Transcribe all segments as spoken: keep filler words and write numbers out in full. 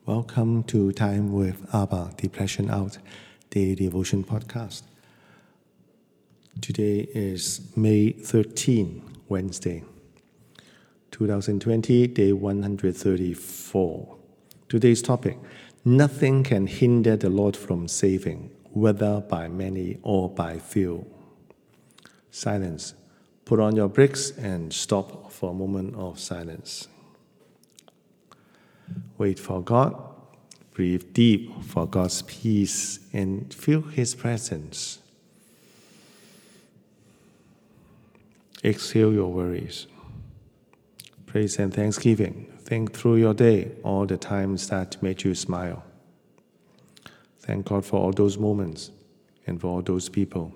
Welcome to Time with Abba, Depression Out, Daily Devotion Podcast. Today is May thirteenth, Wednesday, twenty twenty, day one hundred thirty-four. Today's topic, nothing can hinder the Lord from saving, whether by many or by few. Silence. Put on your brakes and stop for a moment of silence. Wait for God, breathe deep for God's peace, and feel His presence. Exhale your worries. Praise and thanksgiving. Think through your day, all the times that made you smile. Thank God for all those moments and for all those people.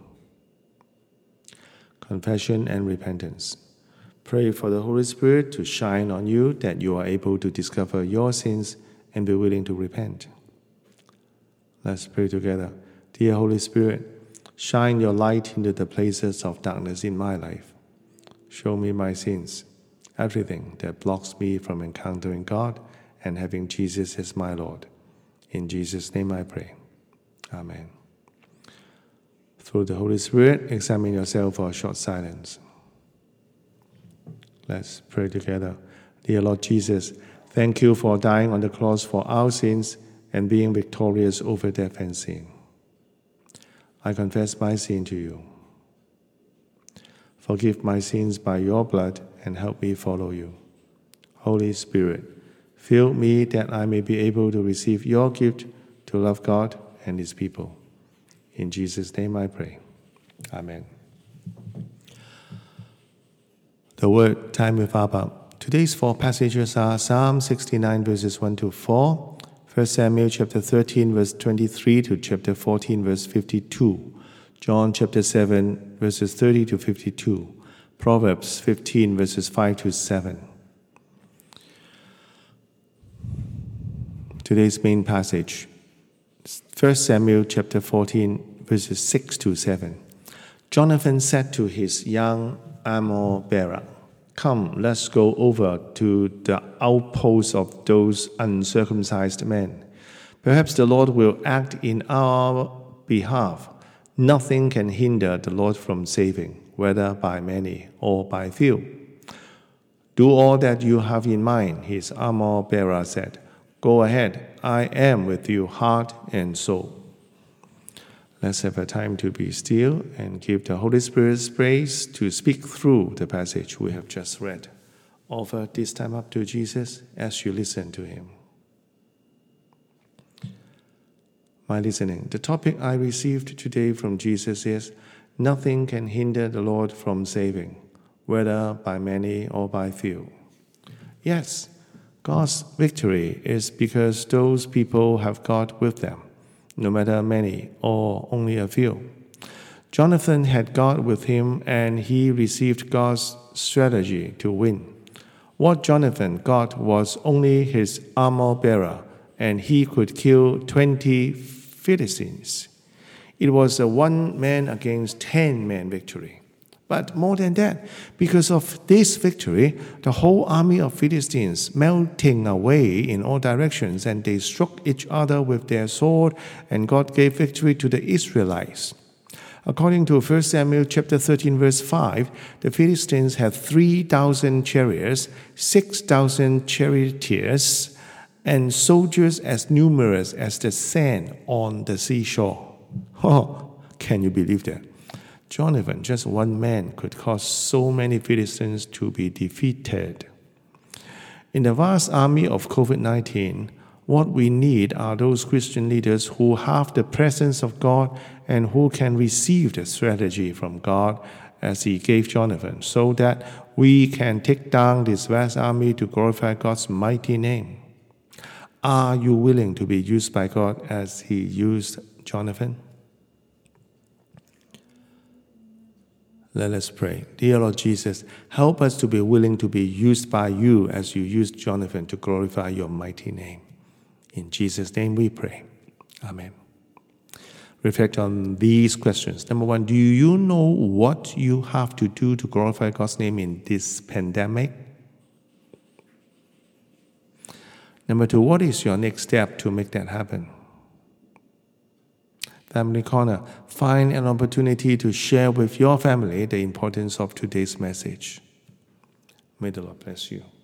Confession and repentance. Pray for the Holy Spirit to shine on you, that you are able to discover your sins and be willing to repent. Let's pray together. Dear Holy Spirit, shine your light into the places of darkness in my life. Show me my sins, everything that blocks me from encountering God and having Jesus as my Lord. In Jesus' name I pray. Amen. Through the Holy Spirit, examine yourself for a short silence. Let's pray together. Dear Lord Jesus, thank you for dying on the cross for our sins and being victorious over death and sin. I confess my sin to you. Forgive my sins by your blood and help me follow you. Holy Spirit, fill me that I may be able to receive your gift to love God and His people. In Jesus' name I pray. Amen. The word Time with Abba. Today's four passages are Psalm sixty-nine verses one to four, First Samuel chapter thirteen verse twenty-three to chapter fourteen verse fifty-two, John chapter seven verses thirty to fifty-two, Proverbs fifteen verses five to seven. Today's main passage, First Samuel chapter fourteen verses six to seven. Jonathan said to his young armor-bearer, "Come, let's go over to the outposts of those uncircumcised men. Perhaps the Lord will act in our behalf. Nothing can hinder the Lord from saving, whether by many or by few." "Do all that you have in mind," his armor-bearer said. "Go ahead, I am with you heart and soul." Let's have a time to be still and give the Holy Spirit space to speak through the passage we have just read. Offer this time up to Jesus as you listen to Him. My listening, the topic I received today from Jesus is, nothing can hinder the Lord from saving, whether by many or by few. Yes, God's victory is because those people have God with them, no matter many or only a few. Jonathan had God with him, and he received God's strategy to win. What Jonathan got was only his armor-bearer, and he could kill twenty Philistines. It was a one-man against ten-man victory. But more than that, because of this victory, the whole army of Philistines melting away in all directions, and they struck each other with their sword, and God gave victory to the Israelites. According to First Samuel chapter thirteen verse five, the Philistines had three thousand chariots, six thousand charioteers, and soldiers as numerous as the sand on the seashore. Oh, can you believe that? Jonathan, just one man, could cause so many Philistines to be defeated. In the vast army of covid nineteen, what we need are those Christian leaders who have the presence of God and who can receive the strategy from God as He gave Jonathan, so that we can take down this vast army to glorify God's mighty name. Are you willing to be used by God as He used Jonathan? Let us pray. Dear Lord Jesus, help us to be willing to be used by you as you used Jonathan to glorify your mighty name. In Jesus' name we pray. Amen. Reflect on these questions. Number one, do you know what you have to do to glorify God's name in this pandemic? Number two, what is your next step to make that happen? Family Corner, find an opportunity to share with your family the importance of today's message. May the Lord bless you.